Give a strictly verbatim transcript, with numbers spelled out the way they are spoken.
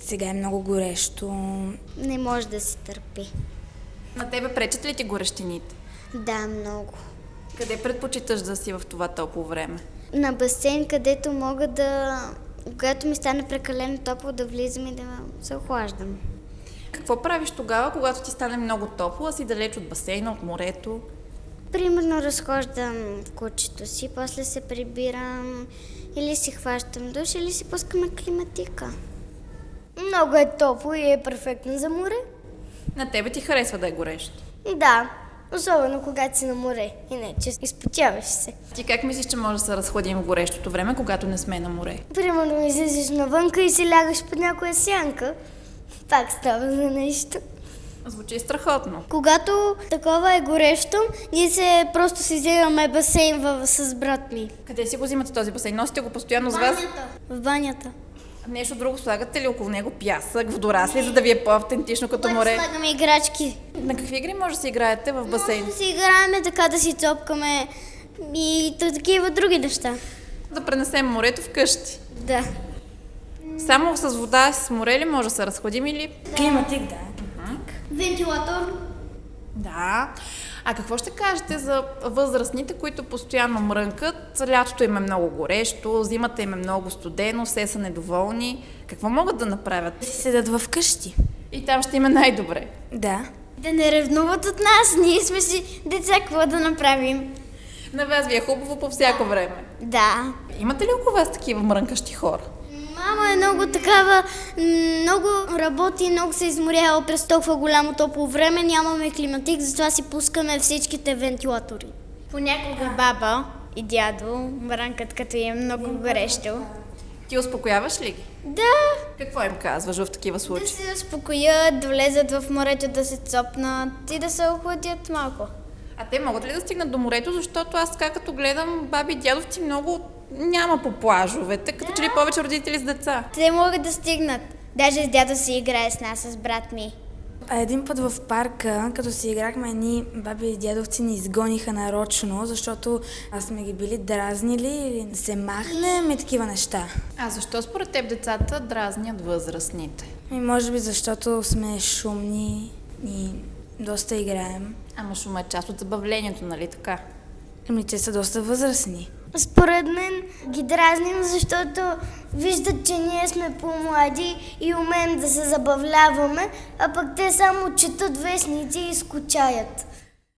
сега е много горещо. Не може да се търпи. На тебе пречат ли ти горещините? Да, много. Къде предпочиташ да си в това топло време? На басейн, където мога да... Когато ми стане прекалено топло, да влизам и да се охлаждам. Какво правиш тогава, когато ти стане много топло, а си далеч от басейна, от морето? Примерно разхождам в кучето си, после се прибирам или си хващам душ, или си пускаме климатика. Много е топло и е перфектно за море. На тебе ти харесва да е горещо? Да, особено когато си на море, иначе изпотяваш се. Ти как мислиш, че може да се разходим в горещото време, когато не сме на море? Примерно излизаш навънка и си лягаш под някоя сянка. Пак става за нещо. Звучи страхотно. Когато такова е горещо, ние се просто си вземаме басейн в, с брат ми. Къде си го взимате този басейн? Носите го постоянно с вас? В банята. Нещо друго слагате ли около него? Пясък, водорасли, за да ви е по-автентично като море? Слагаме играчки. На какви игри може да се играете в басейн? Може да си играем така, да си цопкаме и такива други неща. Да пренесем морето вкъщи. Да. Само с вода, с море ли може да се разходим или? Климатик, да. Вентилатор. Да. А какво ще кажете за възрастните, които постоянно мрънкат? Лятото им е много горещо, зимата им е много студено, все са недоволни. Какво могат да направят? Да си седат в къщи. И там ще им е най-добре. Да. Да не ревнуват от нас, ние сме си деца, какво да направим? На вас ви е хубаво по всяко време. Да. Имате ли около вас такива мрънкащи хора? Мама е много такава, много работи, много се изморява през толкова голямо топло време, нямаме климатик, затова си пускаме всичките вентилатори. Понякога баба и дядо мрънкат, като е много горещо. Ти успокояваш ли ги? Да, Какво им казваш в такива да случаи? се успокоят, да влезат в морето, да се цопнат и да се охладят малко. А те могат ли да стигнат до морето, защото аз така като гледам баби и дядовци много няма по плажовете, като че ли повече родители с деца. Те могат да стигнат. Даже с дядо си играе с нас, с брат ми. А един път в парка, като си играхме, едни баби и дядовци ни изгониха нарочно, защото аз сме ги били дразнили или да се махнем и такива неща. А защо според теб децата дразнят възрастните? И може би защото сме шумни и доста играем. Ама шума е част от забавлението, нали така? Ами те са доста възрастни. Според мен ги дразним, защото виждат, че ние сме по-млади и умеем да се забавляваме, а пък те само четат вестници и скучаят.